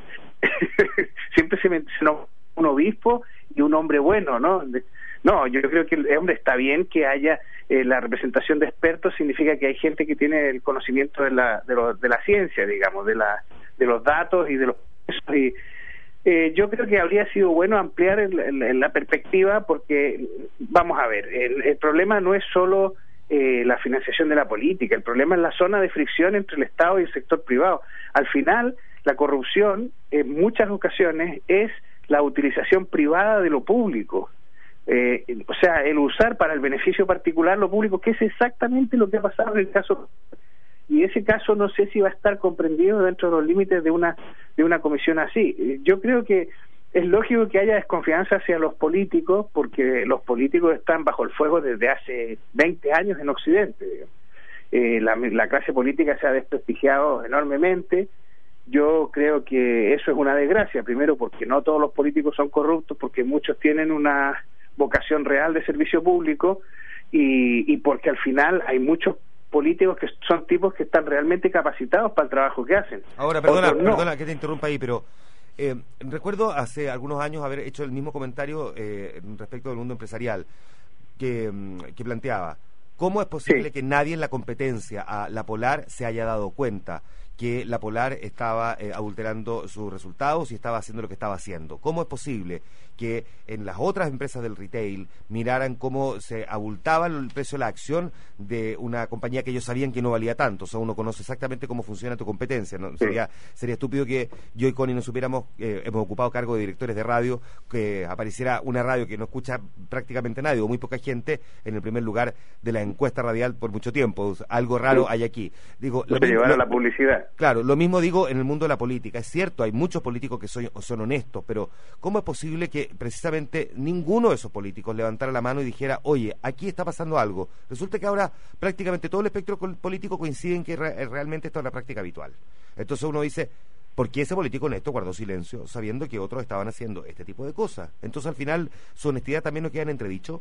Siempre se mencionó un obispo y un hombre bueno, ¿no? No, yo creo que, hombre, está bien que haya la representación de expertos, significa que hay gente que tiene el conocimiento de la ciencia, digamos, de los datos y de los procesos. Y yo creo que habría sido bueno ampliar la perspectiva, porque, vamos a ver, el problema no es solo la financiación de la política, el problema es la zona de fricción entre el Estado y el sector privado. Al final, la corrupción, en muchas ocasiones, es la utilización privada de lo público. O sea, el usar para el beneficio particular lo público, que es exactamente lo que ha pasado en el caso. Y ese caso no sé si va a estar comprendido dentro de los límites de una comisión así. Yo creo que es lógico que haya desconfianza hacia los políticos, porque los políticos están bajo el fuego desde hace 20 años en Occidente. La clase política se ha desprestigiado enormemente. Yo creo que eso es una desgracia, primero porque no todos los políticos son corruptos, porque muchos tienen una vocación real de servicio público, y porque al final hay muchos políticos que son tipos que están realmente capacitados para el trabajo que hacen. Ahora, perdona que te interrumpa ahí, pero recuerdo hace algunos años haber hecho el mismo comentario respecto del mundo empresarial, que planteaba, ¿cómo es posible que nadie en la competencia a la Polar se haya dado cuenta que la Polar estaba adulterando sus resultados y estaba haciendo lo que estaba haciendo? ¿Cómo es posible que en las otras empresas del retail miraran cómo se abultaba el precio de la acción de una compañía que ellos sabían que no valía tanto? O sea, uno conoce exactamente cómo funciona tu competencia, ¿no? Sí. Sería estúpido que yo y Connie no supiéramos, hemos ocupado cargo de directores de radio, que apareciera una radio que no escucha prácticamente nadie o muy poca gente en el primer lugar de la encuesta radial por mucho tiempo. Algo raro hay aquí. Digo, no se llevaron la publicidad. Claro, lo mismo digo en el mundo de la política. Es cierto, hay muchos políticos que son honestos, pero ¿cómo es posible que precisamente ninguno de esos políticos levantara la mano y dijera, oye, aquí está pasando algo? Resulta que ahora prácticamente todo el espectro político coincide en que realmente esto es una práctica habitual. Entonces uno dice, ¿por qué ese político honesto guardó silencio sabiendo que otros estaban haciendo este tipo de cosas? Entonces al final, ¿su honestidad también no queda en entredicho?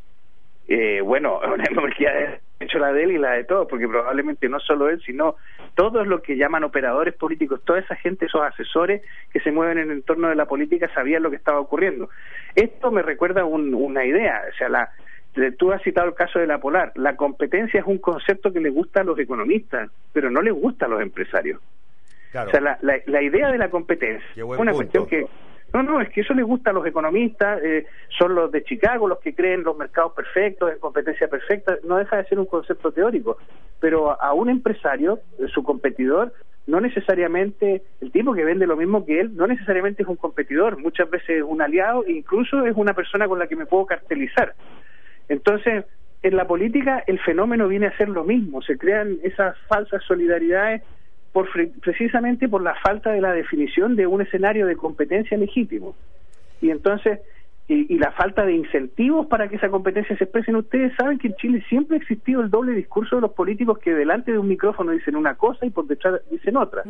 Bueno, honestamente ha hecho la de él y la de todos, porque probablemente no solo él, sino todos los que llaman operadores políticos, toda esa gente, esos asesores que se mueven en el entorno de la política, sabían lo que estaba ocurriendo. Esto me recuerda una idea, o sea, tú has citado el caso de la Polar. La competencia es un concepto que le gusta a los economistas, pero no les gusta a los empresarios. Claro. O sea, la idea de la competencia es una cuestión que... No, es que eso le gusta a los economistas, son los de Chicago los que creen los mercados perfectos, en competencia perfecta, no deja de ser un concepto teórico, pero a un empresario, su competidor, no necesariamente, el tipo que vende lo mismo que él, no necesariamente es un competidor, muchas veces es un aliado, e incluso es una persona con la que me puedo cartelizar. Entonces, en la política el fenómeno viene a ser lo mismo, se crean esas falsas solidaridades precisamente por la falta de la definición de un escenario de competencia legítimo. Y entonces, y la falta de incentivos para que esa competencia se exprese. Ustedes saben que en Chile siempre ha existido el doble discurso de los políticos, que delante de un micrófono dicen una cosa y por detrás dicen otra.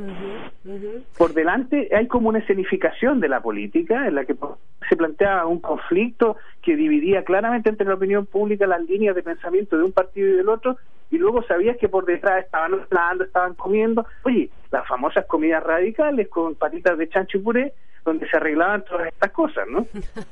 Por delante hay como una escenificación de la política en la que se planteaba un conflicto que dividía claramente entre la opinión pública las líneas de pensamiento de un partido y del otro, y luego sabías que por detrás estaban hablando, estaban comiendo, oye, las famosas comidas radicales con patitas de chancho y puré, donde se arreglaban todas estas cosas, ¿no?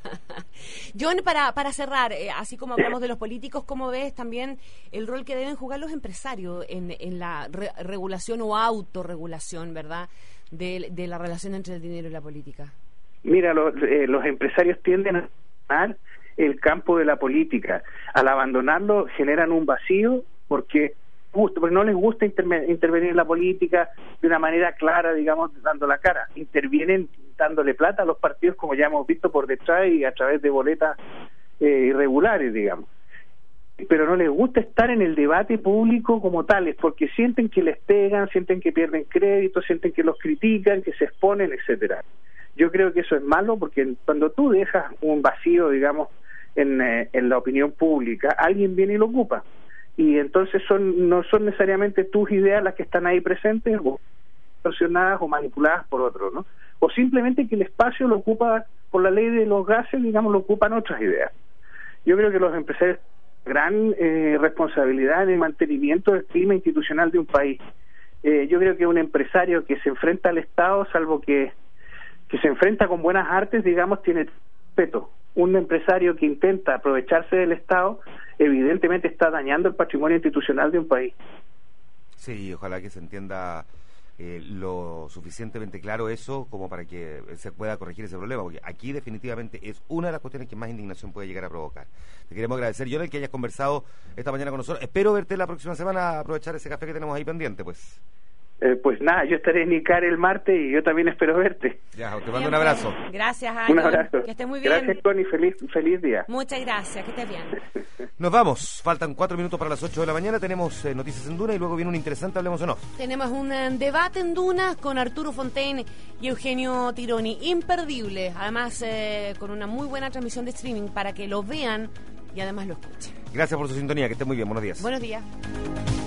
John, para cerrar, así como hablamos de los políticos, ¿cómo ves también el rol que deben jugar los empresarios en la regulación o autorregulación, verdad, de la relación entre el dinero y la política? Mira, los empresarios tienden a abandonar el campo de la política. Al abandonarlo generan un vacío porque no les gusta intervenir en la política de una manera clara, digamos, dando la cara. Intervienen dándole plata a los partidos, como ya hemos visto, por detrás y a través de boletas irregulares, digamos. Pero no les gusta estar en el debate público como tales, porque sienten que les pegan, sienten que pierden crédito, sienten que los critican, que se exponen, etcétera. Yo creo que eso es malo, porque cuando tú dejas un vacío, digamos, en la opinión pública, alguien viene y lo ocupa. Y entonces no son necesariamente tus ideas las que están ahí presentes, o distorsionadas o manipuladas por otros, ¿no? O simplemente que el espacio lo ocupa, por la ley de los gases, digamos, lo ocupan otras ideas. Yo creo que los empresarios gran responsabilidad en el mantenimiento del clima institucional de un país. Yo creo que un empresario que se enfrenta al Estado, salvo que se enfrenta con buenas artes, digamos, tiene respeto. Un empresario que intenta aprovecharse del Estado, evidentemente está dañando el patrimonio institucional de un país. Sí, ojalá que se entienda lo suficientemente claro eso como para que se pueda corregir ese problema, porque aquí definitivamente es una de las cuestiones que más indignación puede llegar a provocar. Te queremos agradecer, Jonel, que hayas conversado esta mañana con nosotros. Espero verte la próxima semana, aprovechar ese café que tenemos ahí pendiente, pues. Pues nada, yo estaré en Icare el martes y yo también espero verte. Ya, te mando un abrazo. Gracias, Año. Un abrazo. Que estés muy bien. Gracias, Connie. Feliz día. Muchas gracias, que estés bien. Nos vamos. Faltan 4 minutos para las 8 de la mañana. Tenemos noticias en Duna y luego viene un interesante Hablemos en Off. Tenemos un debate en Duna con Arturo Fontaine y Eugenio Tironi. Imperdible. Además, con una muy buena transmisión de streaming para que lo vean y además lo escuchen. Gracias por su sintonía. Que esté muy bien. Buenos días. Buenos días.